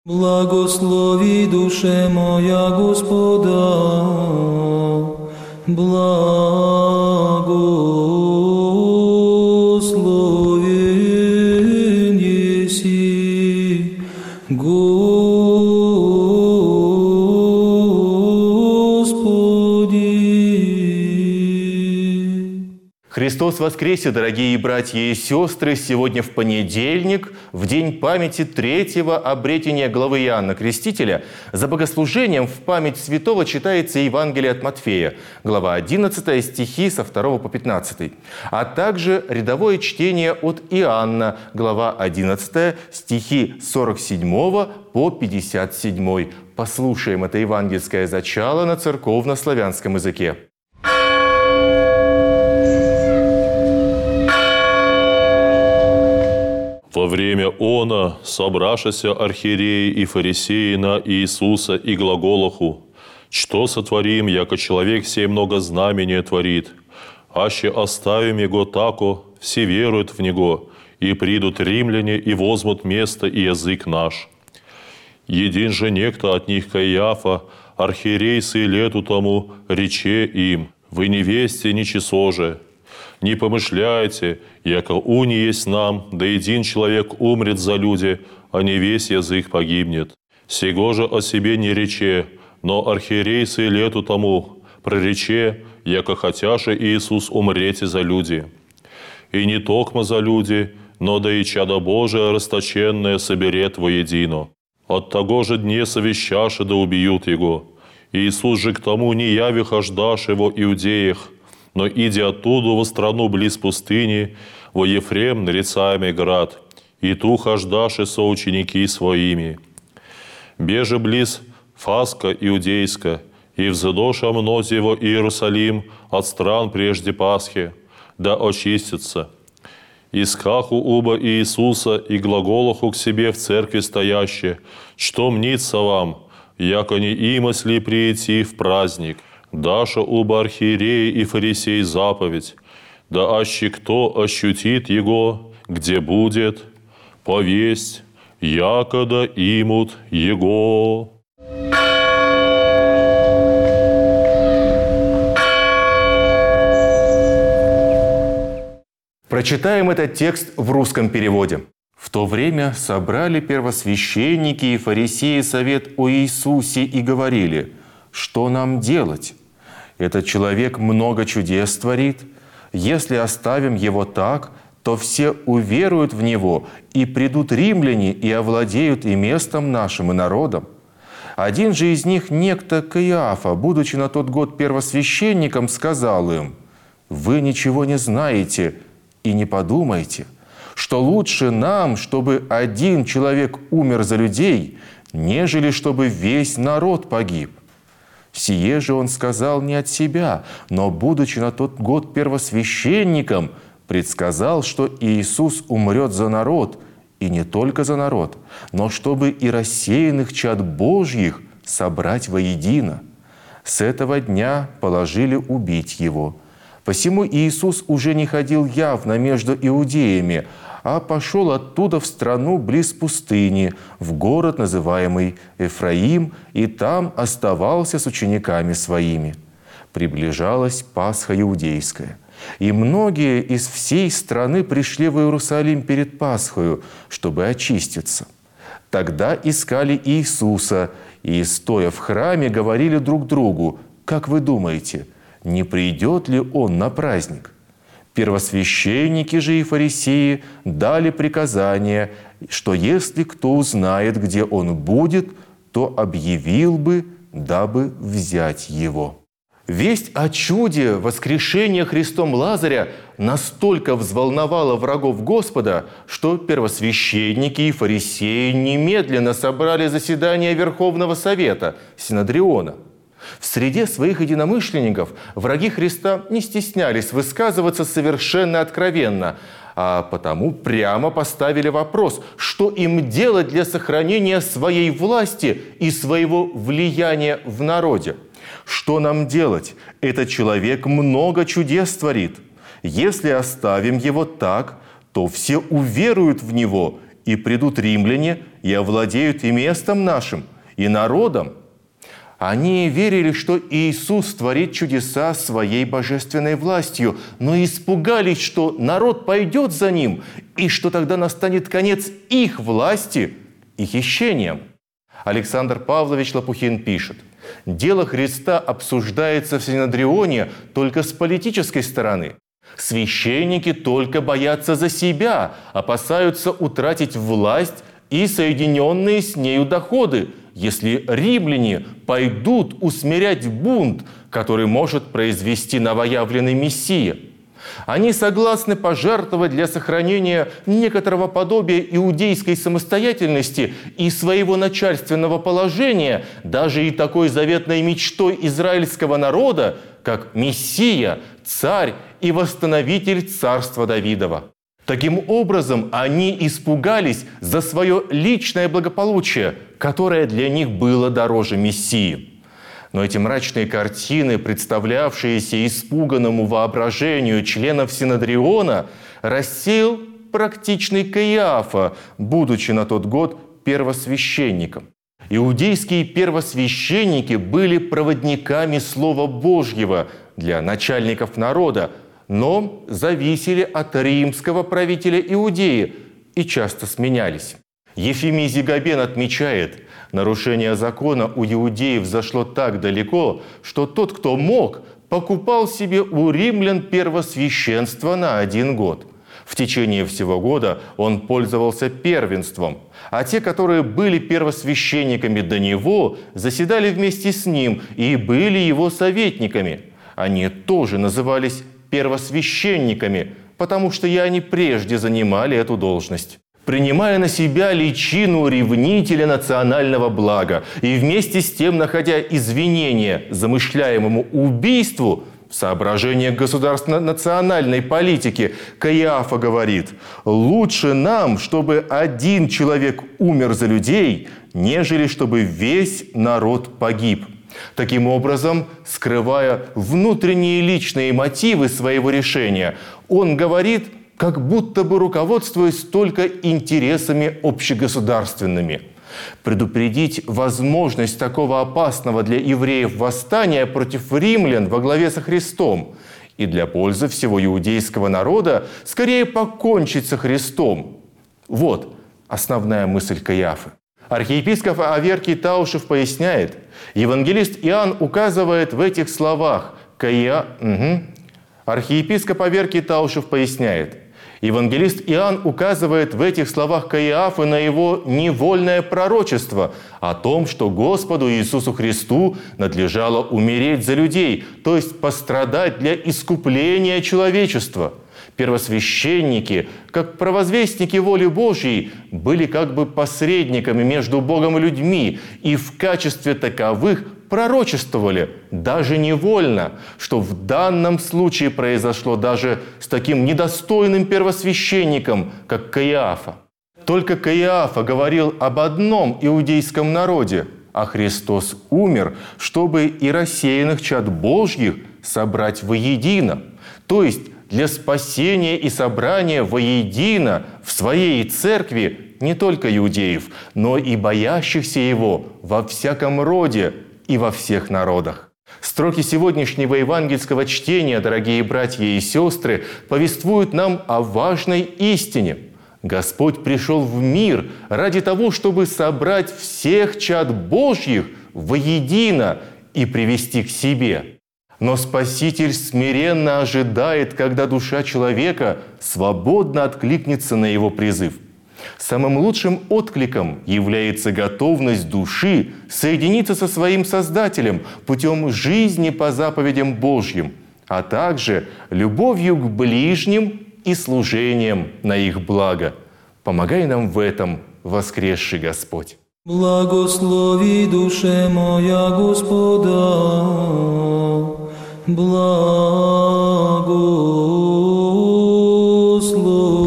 Благослови душе моя Господа, благословен еси, Господи. Христос воскресе, дорогие братья и сестры! Сегодня в понедельник, в день памяти третьего обретения главы Иоанна Крестителя, за богослужением в память святого читается Евангелие от Матфея, глава 11, стихи со 2 по 15, а также рядовое чтение от Иоанна, глава 11, стихи с 47 по 57. Послушаем это евангельское зачало на церковно-славянском языке. Во время она, собрашася архиереи и фарисеи на Иисуса и глаголоху, что сотворим, яко человек сей много знамения творит, аще оставим его тако, все веруют в него, и придут римляне и возьмут место и язык наш. Един же некто от них Каиафа, архиерей сей лету тому, рече им, вы невесте ничего же. Не помышляйте, яко уни есть нам, да един человек умрет за люди, а не весь язык погибнет. Сего же о себе не рече, но архиерей сей лету тому прорече, яко хотяше Иисус умрете за люди. И не токмо за люди, но да и чадо Божие расточенное соберет воедино. От того же дне совещаше да убьют его. Иисус же к тому не яви хождашь его иудеях, но иди оттуда во страну близ пустыни, во Ефрем нарицаемый град, и ту хождаши соученики своими. Беже близ Фаска иудейска, и взыдоша мнози во Иерусалим от стран прежде Пасхи, да очистится. Искаху уба Иисуса и глаголоху к себе в церкви стояще, что мнится вам, яко не имысли прийти в праздник. Даша уба архиереи и фарисей заповедь, да аще кто ощутит его, где будет, повесть, якода имут его. Прочитаем этот текст в русском переводе. В то время собрали первосвященники и фарисеи совет о Иисусе и говорили: «Что нам делать? Этот человек много чудес творит. Если оставим его так, то все уверуют в него, и придут римляне и овладеют и местом нашим, и народом». Один же из них, некто Каиафа, будучи на тот год первосвященником, сказал им: «Вы ничего не знаете и не подумайте, что лучше нам, чтобы один человек умер за людей, нежели чтобы весь народ погиб». Сие же он сказал не от себя, но, будучи на тот год первосвященником, предсказал, что Иисус умрет за народ, и не только за народ, но чтобы и рассеянных чад Божьих собрать воедино. С этого дня положили убить его. Посему Иисус уже не ходил явно между иудеями, а пошел оттуда в страну близ пустыни, в город, называемый Ефраим, и там оставался с учениками своими. Приближалась Пасха иудейская, и многие из всей страны пришли в Иерусалим перед Пасхою, чтобы очиститься. Тогда искали Иисуса, и, стоя в храме, говорили друг другу: «Как вы думаете, не придет ли Он на праздник?» Первосвященники же и фарисеи дали приказание, что если кто узнает, где он будет, то объявил бы, дабы взять его. Весть о чуде воскрешения Христом Лазаря настолько взволновала врагов Господа, что первосвященники и фарисеи немедленно собрали заседание Верховного Совета, Синодриона. В среде своих единомышленников враги Христа не стеснялись высказываться совершенно откровенно, а потому прямо поставили вопрос, что им делать для сохранения своей власти и своего влияния в народе. Что нам делать? Этот человек много чудес творит. Если оставим его так, то все уверуют в него, и придут римляне, и овладеют и местом нашим, и народом». Они верили, что Иисус творит чудеса своей божественной властью, но испугались, что народ пойдет за ним, и что тогда настанет конец их власти и хищениям. Александр Павлович Лопухин пишет: «Дело Христа обсуждается в Синедрионе только с политической стороны. Священники только боятся за себя, опасаются утратить власть и соединенные с нею доходы, если римляне пойдут усмирять бунт, который может произвести новоявленный Мессия. Они согласны пожертвовать для сохранения некоторого подобия иудейской самостоятельности и своего начальственного положения даже и такой заветной мечтой израильского народа, как Мессия, царь и восстановитель царства Давидова. Таким образом, они испугались за свое личное благополучие, которое для них было дороже Мессии. Но эти мрачные картины, представлявшиеся испуганному воображению членов Синедриона, рассеял практичный Каиафа, будучи на тот год первосвященником. Иудейские первосвященники были проводниками Слова Божьего для начальников народа, но зависели от римского правителя Иудеи и часто сменялись. Ефимий Зигабен отмечает: нарушение закона у иудеев зашло так далеко, что тот, кто мог, покупал себе у римлян первосвященство на 1 год. В течение всего года он пользовался первенством, а те, которые были первосвященниками до него, заседали вместе с ним и были его советниками. Они тоже назывались первосвященниками, потому что и они прежде занимали эту должность. Принимая на себя личину ревнителя национального блага и вместе с тем находя извинения замышляемому убийству, в соображениях государственно-национальной политики, Каиафа говорит: «Лучше нам, чтобы 1 человек умер за людей, нежели чтобы весь народ погиб». Таким образом, скрывая внутренние личные мотивы своего решения, он говорит, как будто бы руководствуясь только интересами общегосударственными. Предупредить возможность такого опасного для евреев восстания против римлян во главе со Христом и для пользы всего иудейского народа скорее покончить со Христом. Вот основная мысль Каиафы. Архиепископ Аверкий Таушев поясняет: евангелист Иоанн указывает в этих словах Архиепископ Аверкий Таушев поясняет: евангелист Иоанн указывает в этих словах Каиафы на его невольное пророчество о том, что Господу Иисусу Христу надлежало умереть за людей, то есть пострадать для искупления человечества. Первосвященники, как провозвестники воли Божьей, были как бы посредниками между Богом и людьми, и в качестве таковых пророчествовали, даже невольно, что в данном случае произошло даже с таким недостойным первосвященником, как Каиафа. Только Каиафа говорил об одном иудейском народе, а Христос умер, чтобы и рассеянных чад Божьих собрать воедино, то есть для спасения и собрания воедино в своей церкви не только иудеев, но и боящихся Его во всяком роде и во всех народах. Строки сегодняшнего евангельского чтения, дорогие братья и сестры, повествуют нам о важной истине. Господь пришел в мир ради того, чтобы собрать всех чад Божьих воедино и привести к себе. Но Спаситель смиренно ожидает, когда душа человека свободно откликнется на его призыв. Самым лучшим откликом является готовность души соединиться со своим Создателем путем жизни по заповедям Божьим, а также любовью к ближним и служением на их благо. Помогай нам в этом, воскресший Господь. Благослови душе моя Господа, благослови.